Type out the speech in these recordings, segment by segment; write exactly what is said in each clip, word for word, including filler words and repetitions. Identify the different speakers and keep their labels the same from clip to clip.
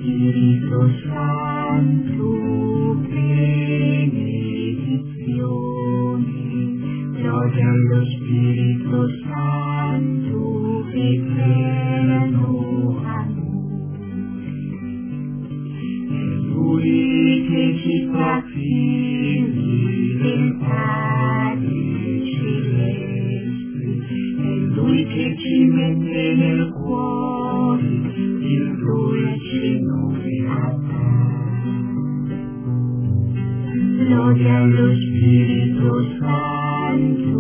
Speaker 1: Spirito Santo, benedizione, gloria allo Spirito Santo, eterno amore. È Lui che ci fa figli del Padre Celeste, è Lui che ci mette nel cuore il dolce nome Abba. Gloria allo Spirito Santo,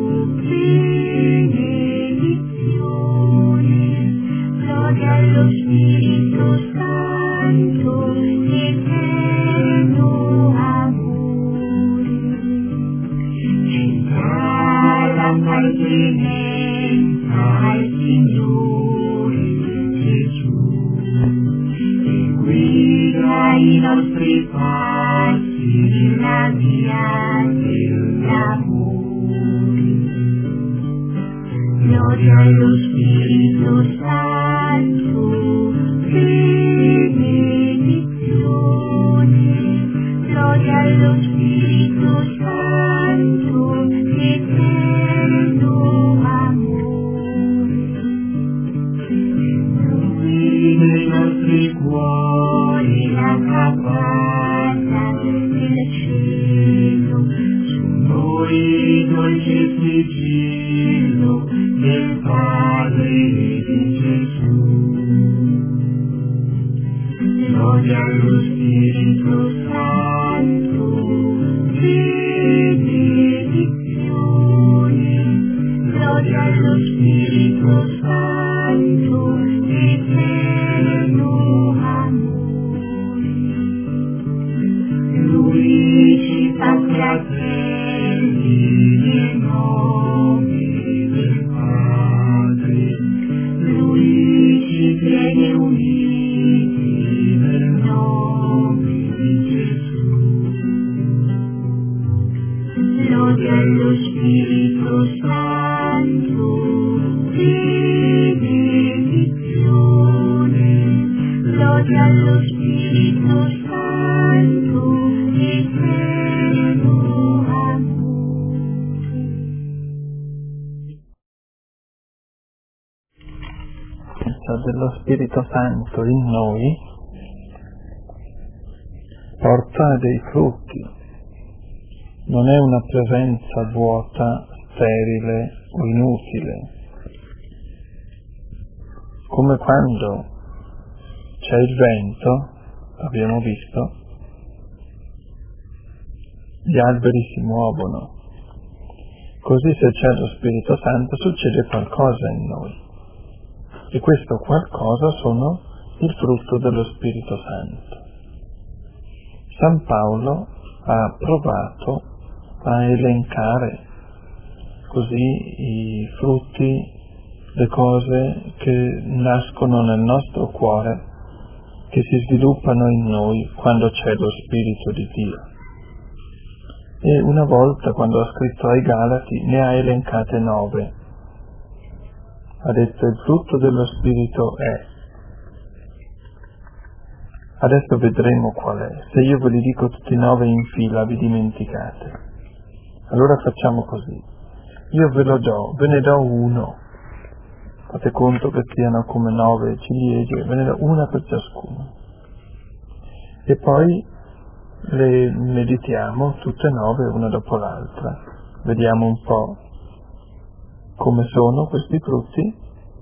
Speaker 1: benedizione, gloria allo Spirito Santo, eterno amore. Centrale appartenenza al Signore Gesù, e guida i nostri passi nella via dell'amore. Gloria allo Spirito Santo, benedizione, gloria allo Spirito Santo, eterno amore. Lui nei nostri cuori la capanna del cielo, su noi dolce sigillo del Padre di Gesù. Gloria allo Spirito Santo, benedizione, gloria allo Spirito Santo, eterno amore. Lui ci fa fratelli nel nome del Padre, Lui ci tiene uniti nel nome di Gesù. Gloria allo Spirito Santo, benedizione, gloria allo Spirito Santo, eterno amore.
Speaker 2: Dello Spirito Santo in noi porta dei frutti, non è una presenza vuota, sterile o inutile, come quando c'è il vento, abbiamo visto, gli alberi si muovono, così se c'è lo Spirito Santo succede qualcosa in noi. E questo qualcosa sono il frutto dello Spirito Santo. San Paolo ha provato a elencare così i frutti, le cose che nascono nel nostro cuore, che si sviluppano in noi quando c'è lo Spirito di Dio. E una volta, quando ha scritto ai Galati, ne ha elencate nove. Ha detto: il frutto dello Spirito è. Adesso vedremo qual è. Se io ve li dico tutti e nove in fila, vi dimenticate. Allora facciamo così. Io ve lo do, ve ne do uno. Fate conto che siano come nove ciliegie, ve ne do una per ciascuno. E poi le meditiamo tutte e nove una dopo l'altra. Vediamo un po' come sono questi frutti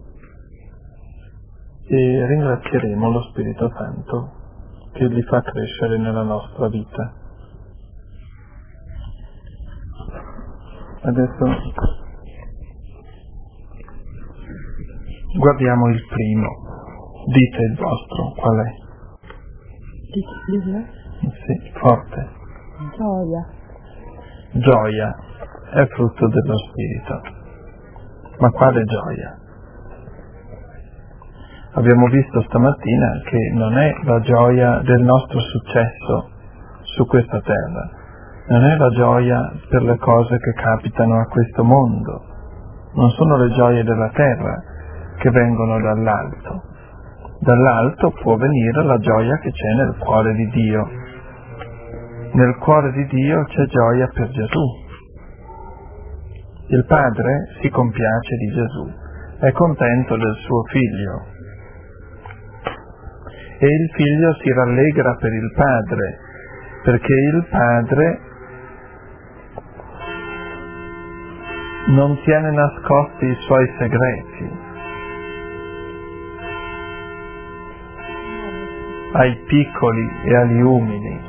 Speaker 2: e ringrazieremo lo Spirito Santo che li fa crescere nella nostra vita. Adesso guardiamo il primo. Dite il vostro, qual è?
Speaker 3: Dite,
Speaker 2: sì, forte.
Speaker 3: Gioia.
Speaker 2: Gioia è frutto dello Spirito. Ma quale gioia? Abbiamo visto stamattina che non è la gioia del nostro successo su questa terra, non è la gioia per le cose che capitano a questo mondo, non sono le gioie della terra che vengono dall'alto. Dall'alto può venire la gioia che c'è nel cuore di Dio. Nel cuore di Dio c'è gioia per Gesù. Il Padre si compiace di Gesù, è contento del suo Figlio. E il Figlio si rallegra per il Padre, perché il Padre non tiene nascosti i suoi segreti ai piccoli e agli umili.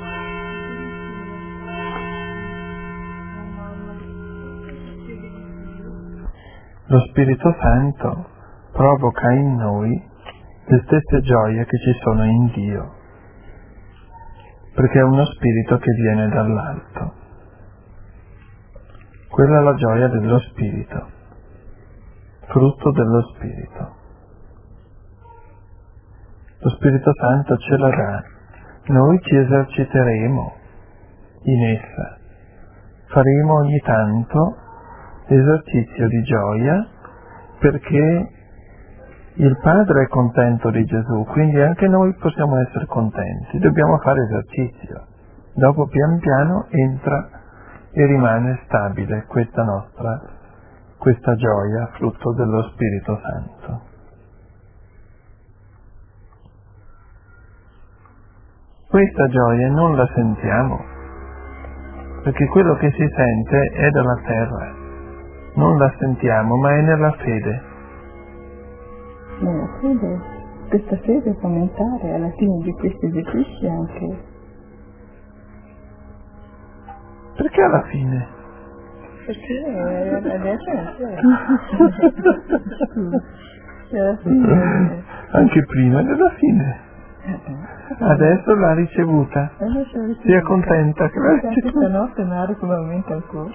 Speaker 2: Lo Spirito Santo provoca in noi le stesse gioie che ci sono in Dio, perché è uno spirito che viene dall'alto. Quella è la gioia dello Spirito, frutto dello Spirito. Lo Spirito Santo ce la dà, noi ci eserciteremo in essa, faremo ogni tanto esercizio di gioia perché il Padre è contento di Gesù, quindi anche noi possiamo essere contenti, dobbiamo fare esercizio. Dopo pian piano entra e rimane stabile questa nostra, questa gioia, frutto dello Spirito Santo. Questa gioia non la sentiamo, perché quello che si sente è dalla terra, non la sentiamo, ma è nella fede.
Speaker 3: Nella fede, questa fede fondamentale alla fine di questi esercizi anche.
Speaker 2: Perché alla fine?
Speaker 3: Perché adesso è alla fine.
Speaker 2: Anche prima della fine. Adesso l'ha ricevuta. Sia contenta che l'ha ricevuta.
Speaker 3: Questa notte mare probabilmente ancora.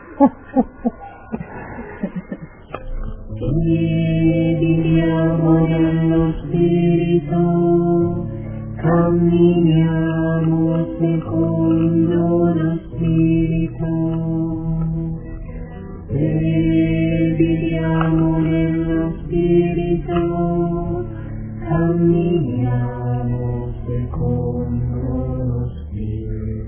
Speaker 1: Viviamo nello Spirito, camminiamo secondo lo Spirito. E viviamo nello Spirito, camminiamo secondo lo Spirito.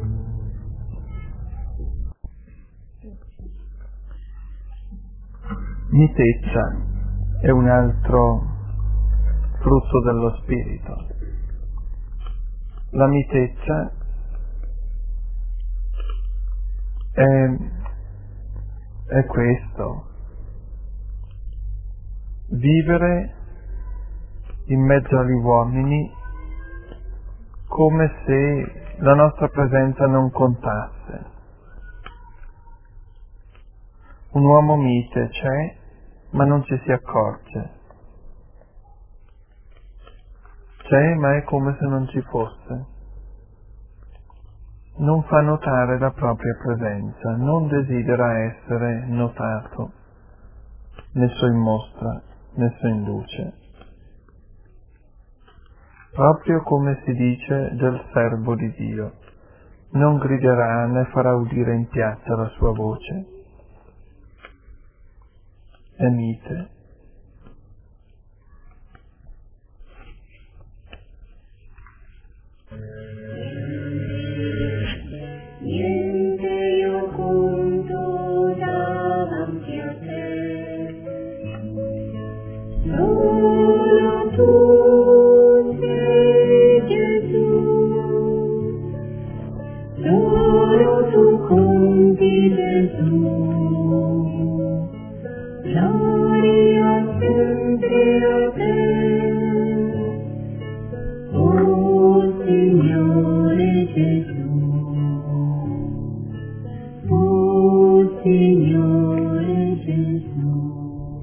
Speaker 2: Mitezza è un altro frutto dello Spirito. La mitezza è, è questo, vivere in mezzo agli uomini come se la nostra presenza non contasse. Un uomo mite c'è, ma non ci si accorge. C'è, ma è come se non ci fosse. Non fa notare la propria presenza, non desidera essere notato, messo in mostra, messo in luce. Proprio come si dice del servo di Dio, non griderà né farà udire in piazza la sua voce. È mite.
Speaker 1: Niente io conto davanti a te, solo tu sei Gesù, solo tu conti Gesù. Gloria sempre a te, oh Signore Gesù, oh Signore Gesù.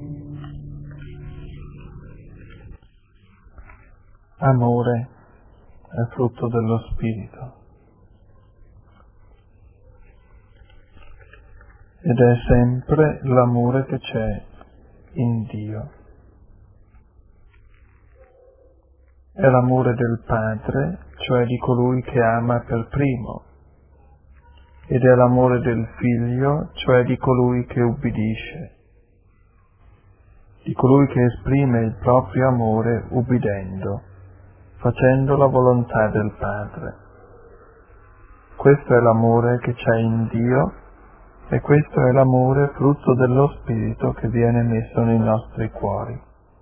Speaker 2: Amore è frutto dello Spirito. Ed è sempre l'amore che c'è in Dio. È l'amore del Padre, cioè di colui che ama per primo, ed è l'amore del Figlio, cioè di colui che ubbidisce. di colui che esprime il proprio amore ubbidendo, facendo la volontà del Padre. Questo è l'amore che c'è in Dio e questo è l'amore frutto dello Spirito che viene messo nei nostri cuori.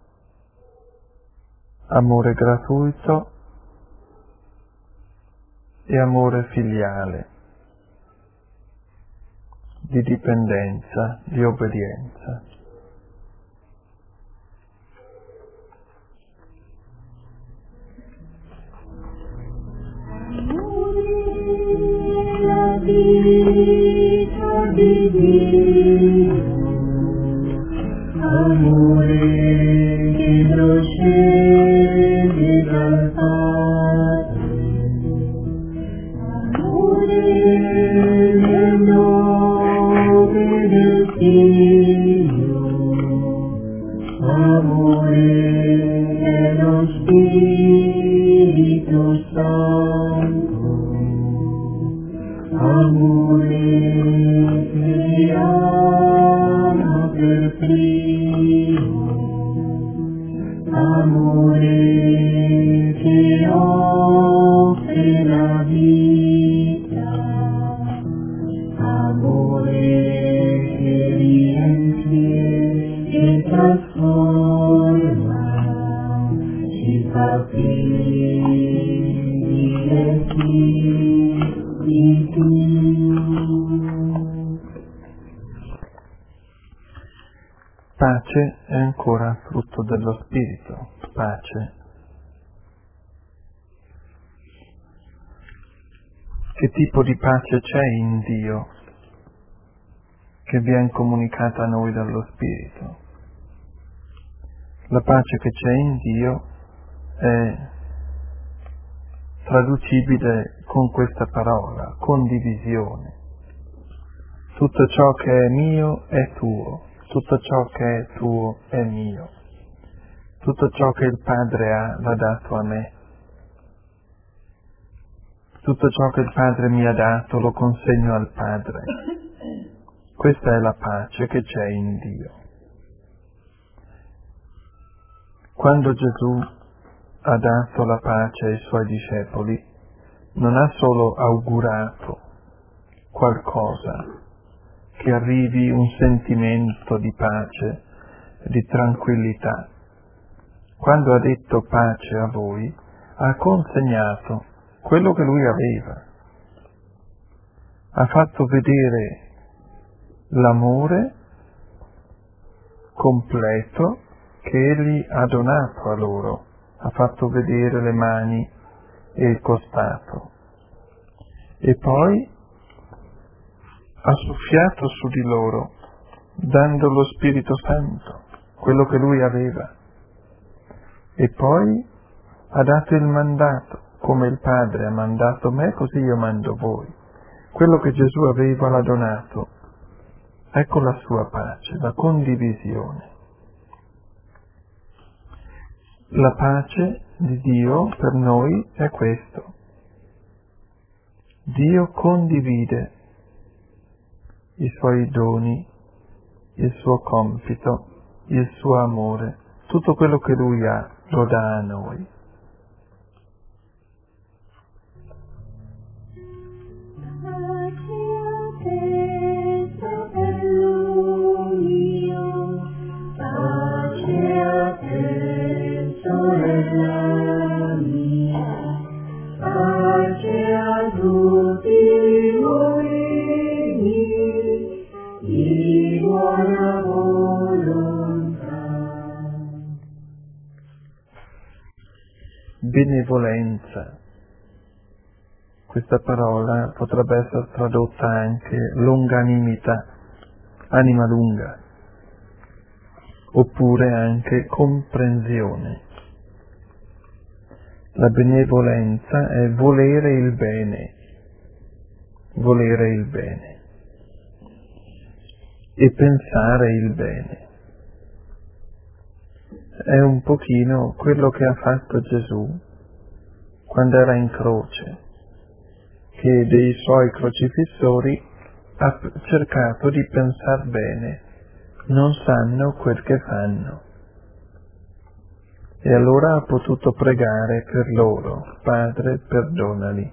Speaker 2: Amore gratuito e amore filiale, di dipendenza, di obbedienza.
Speaker 1: La vita di Dio, amore che procede dal Padre, amore nel nome del Figlio, amore dello Spirito Santo. Amore che ti ama per primo, amore che offre la vita, amore che riempie e trasforma, ci fa figli e figli.
Speaker 2: Pace è ancora frutto dello Spirito, pace. Che tipo di pace c'è in Dio che viene comunicata a noi dallo Spirito? La pace che c'è in Dio è traducibile con questa parola, condivisione. Tutto ciò che è mio è tuo, tutto ciò che è tuo è mio. Tutto ciò che il Padre ha l'ha dato a me. Tutto ciò che il Padre mi ha dato lo consegno al Padre. Questa è la pace che c'è in Dio. Quando Gesù ha dato la pace ai Suoi discepoli, non ha solo augurato qualcosa, che arrivi un sentimento di pace, di tranquillità. Quando ha detto pace a voi, ha consegnato quello che Lui aveva. Ha fatto vedere l'amore completo che Egli ha donato a loro. Ha fatto vedere le mani e il costato. E poi ha soffiato su di loro, dando lo Spirito Santo, quello che Lui aveva. E poi ha dato il mandato, come il Padre ha mandato me, così io mando voi. Quello che Gesù aveva l'ha donato. Ecco la sua pace, la condivisione. La pace di Dio per noi è questo. Dio condivide i Suoi doni, il Suo compito, il Suo amore, tutto quello che Lui ha lo dà a noi.
Speaker 1: Pace a te, sorella mia, pace a tutti i uomini di buona volontà.
Speaker 2: Benevolenza. Questa parola potrebbe essere tradotta anche longanimità, anima lunga, oppure anche comprensione. La benevolenza è volere il bene, volere il bene e pensare il bene. È un pochino quello che ha fatto Gesù quando era in croce, che dei Suoi crocifissori ha cercato di pensar bene, non sanno quel che fanno. E allora ha potuto pregare per loro: Padre, perdonali.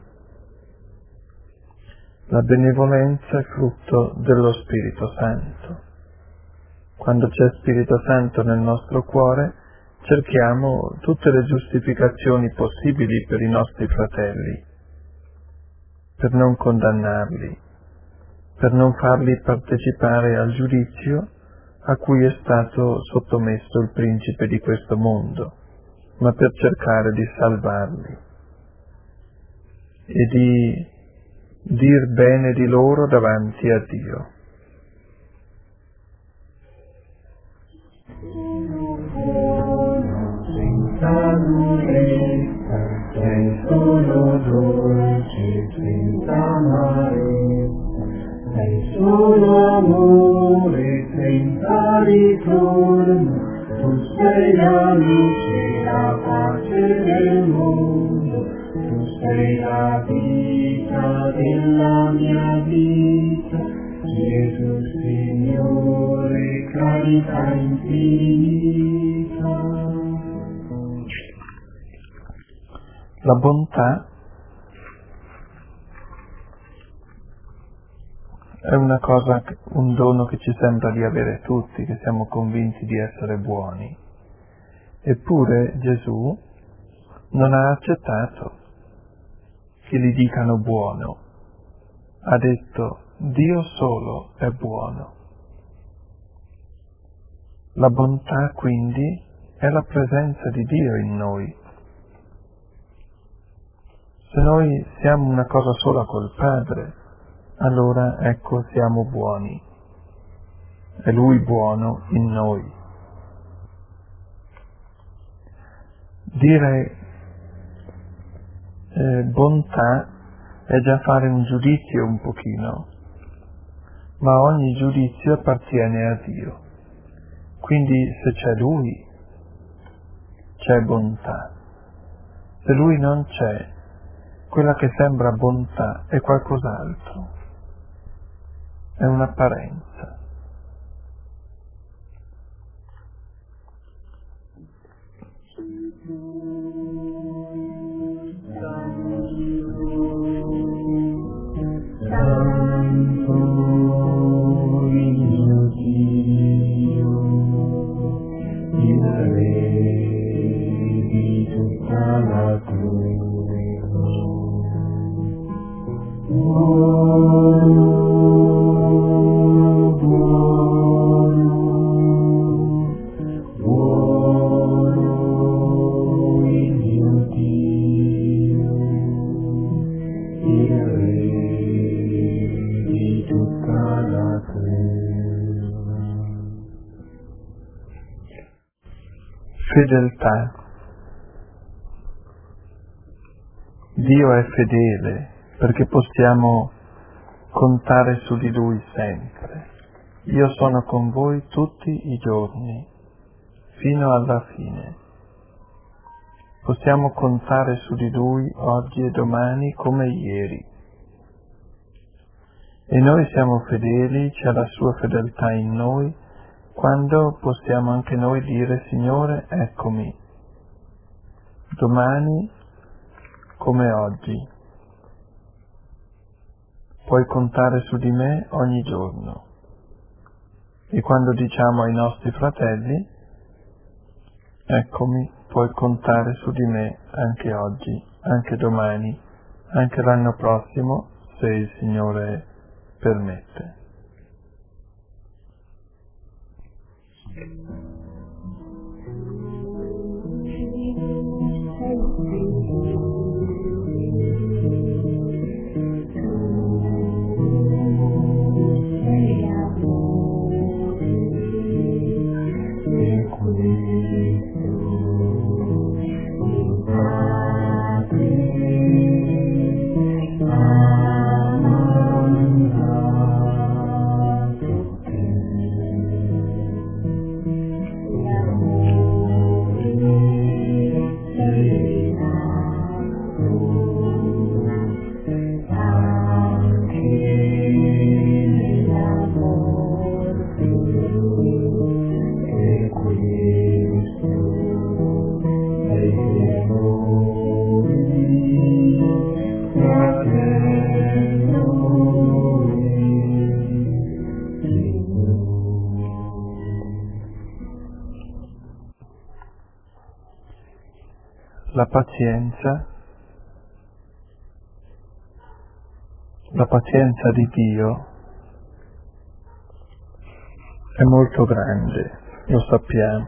Speaker 2: La benevolenza è frutto dello Spirito Santo. Quando c'è Spirito Santo nel nostro cuore, cerchiamo tutte le giustificazioni possibili per i nostri fratelli, per non condannarli, per non farli partecipare al giudizio a cui è stato sottomesso il principe di questo mondo, ma per cercare di salvarli e di dir bene di loro davanti a Dio.
Speaker 1: Senza durezza, sei solo dolce, senza amarezza, sei solo amore, senza ritorno. Tu sei la luce, la pace del mondo, tu sei la vita della mia vita, Gesù Signore, carità infinita.
Speaker 2: La bontà è una cosa, un dono che ci sembra di avere tutti, che siamo convinti di essere buoni. Eppure Gesù non ha accettato che gli dicano buono. Ha detto: Dio solo è buono. La bontà quindi è la presenza di Dio in noi. Se noi siamo una cosa sola col Padre, allora ecco siamo buoni. È Lui buono in noi. Dire eh, bontà è già fare un giudizio un pochino, ma ogni giudizio appartiene a Dio. Quindi se c'è Lui, c'è bontà. Se Lui non c'è, quella che sembra bontà è qualcos'altro, è un'apparenza.
Speaker 1: Santo mio Dio, il Re di tutta la creazione, buono, buono, buono il mio Dio, il Re di tutta la terra.
Speaker 2: Fedeltà. Dio è fedele perché possiamo contare su di Lui sempre. Io sono con voi tutti i giorni, fino alla fine. Possiamo contare su di Lui oggi e domani come ieri. E noi siamo fedeli, c'è la Sua fedeltà in noi, quando possiamo anche noi dire: Signore, eccomi, domani come oggi. Puoi contare su di me ogni giorno. E quando diciamo ai nostri fratelli: eccomi, puoi contare su di me anche oggi, anche domani, anche l'anno prossimo, se il Signore permette. la pazienza, la pazienza di Dio è molto grande, lo sappiamo.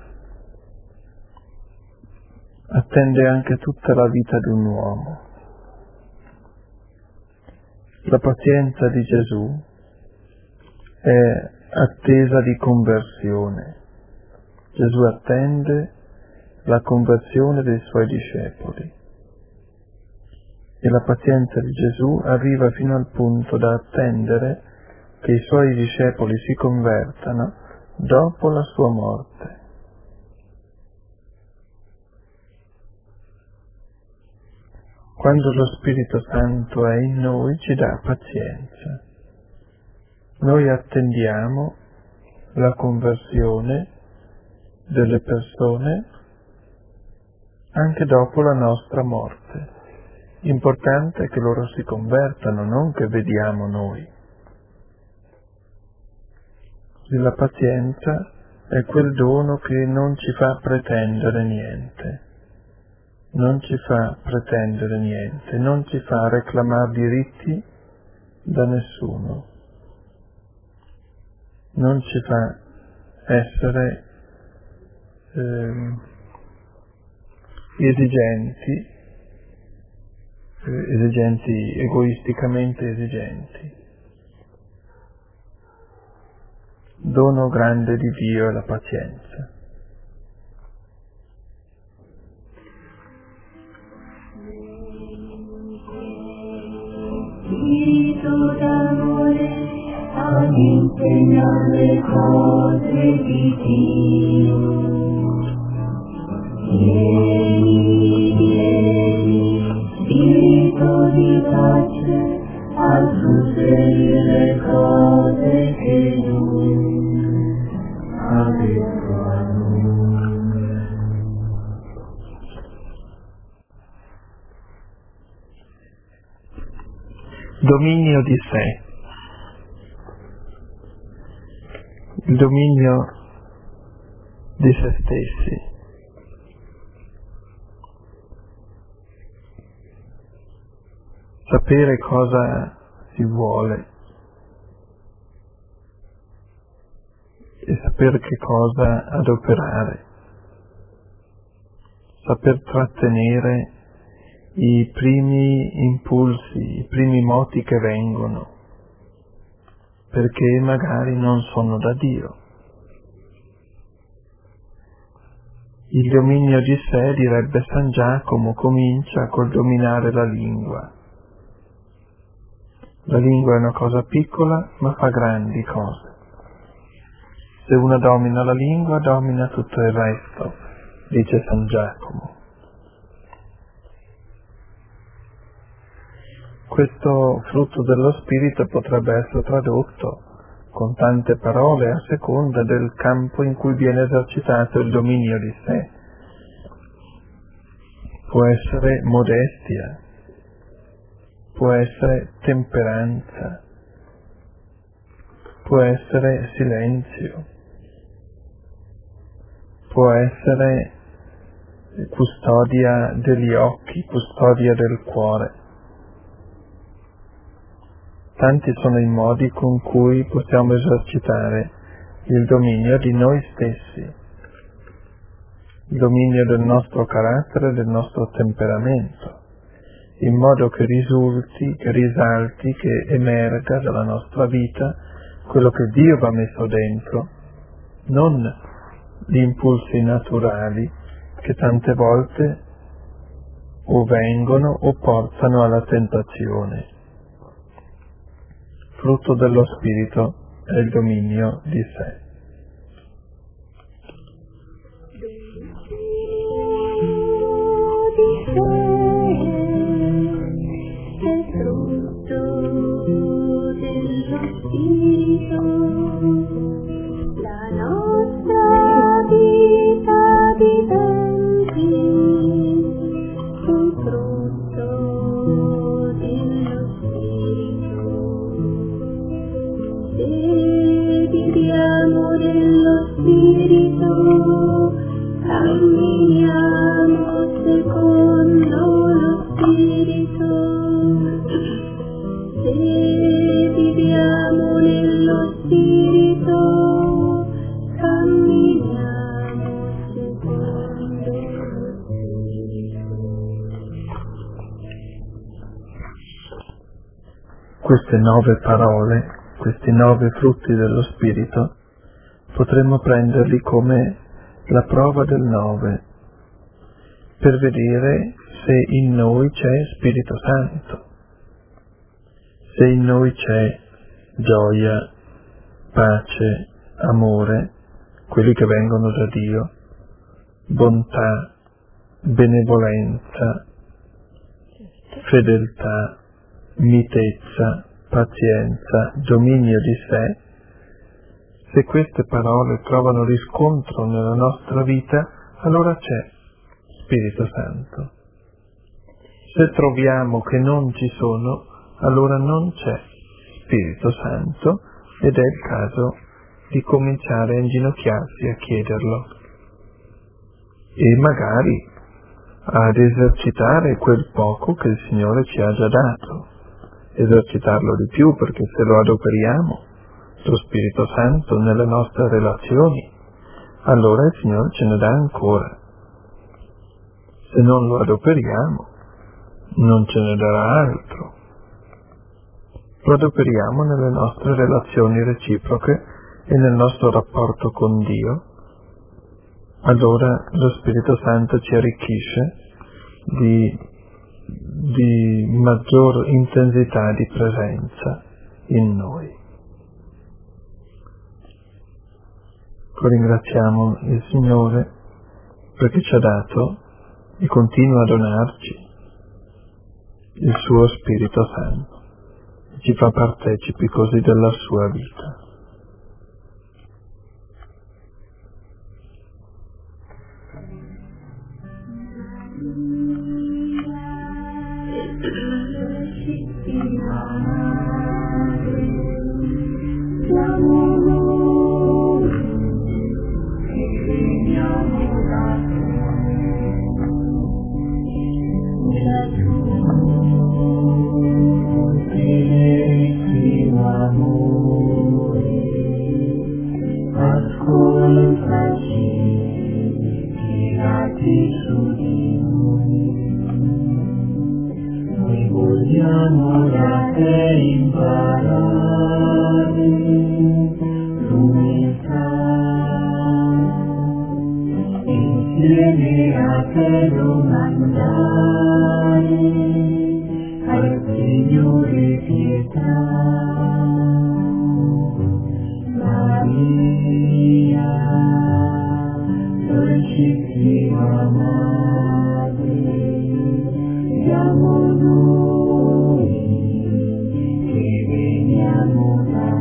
Speaker 2: Attende anche tutta la vita di un uomo. La pazienza di Gesù è attesa di conversione. Gesù attende la conversione dei suoi discepoli. E la pazienza di Gesù arriva fino al punto da attendere che i suoi discepoli si convertano dopo la sua morte. Quando lo Spirito Santo è in noi ci dà pazienza. Noi attendiamo la conversione delle persone anche dopo la nostra morte. Importante è che loro si convertano, non che vediamo noi. La pazienza è quel dono che non ci fa pretendere niente, non ci fa pretendere niente, non ci fa reclamare diritti da nessuno, non ci fa essere eh, esigenti, eh, esigenti, egoisticamente esigenti. Dono grande di Dio è la pazienza.
Speaker 1: Spirito d'amore ad insegnare le cose di Dio. Vieni, vieni, Spirito di pace, a suggerire le cose che Lui ha detto a noi.
Speaker 2: Dominio di sé. Il dominio di se stessi. Sapere cosa si vuole e sapere che cosa adoperare, saper trattenere i primi impulsi, i primi moti che vengono, perché magari non sono da Dio. Il dominio di sé, direbbe San Giacomo, comincia col dominare la lingua. La lingua è una cosa piccola, ma fa grandi cose. Se uno domina la lingua, domina tutto il resto, dice San Giacomo. Questo frutto dello Spirito potrebbe essere tradotto con tante parole a seconda del campo in cui viene esercitato il dominio di sé. Può essere modestia, può essere temperanza, può essere silenzio, può essere custodia degli occhi, custodia del cuore. Tanti sono i modi con cui possiamo esercitare il dominio di noi stessi, il dominio del nostro carattere e del nostro temperamento, in modo che risulti, che risalti, che emerga dalla nostra vita quello che Dio va messo dentro, non gli impulsi naturali che tante volte o vengono o portano alla tentazione. Frutto dello Spirito è il dominio di sé.
Speaker 1: La nostra vita diventi un frutto dello Spirito. Se viviamo dello Spirito, camminiamo
Speaker 2: queste nove parole, questi nove frutti dello Spirito, potremmo prenderli come la prova del nove, per vedere se in noi c'è Spirito Santo, se in noi c'è gioia, pace, amore, quelli che vengono da Dio, bontà, benevolenza, fedeltà, mitezza, pazienza, dominio di sé. Se queste parole trovano riscontro nella nostra vita, allora c'è Spirito Santo. Se troviamo che non ci sono, allora non c'è Spirito Santo ed è il caso di cominciare a inginocchiarsi a chiederlo e magari ad esercitare quel poco che il Signore ci ha già dato, esercitarlo di più, perché se lo adoperiamo, lo Spirito Santo, nelle nostre relazioni, allora il Signore ce ne dà ancora. Se non lo adoperiamo, non ce ne darà altro. Lo adoperiamo nelle nostre relazioni reciproche e nel nostro rapporto con Dio, allora lo Spirito Santo ci arricchisce di, di maggior intensità di presenza in noi. Ringraziamo il Signore perché ci ha dato e continua a donarci il suo Spirito Santo e ci fa partecipi così della sua vita.
Speaker 1: Vogliamo da te imparare l'umiltà, insieme a te domandare al Signore pietà. Maria, dolcissima Madre, siamo noi che veniamo da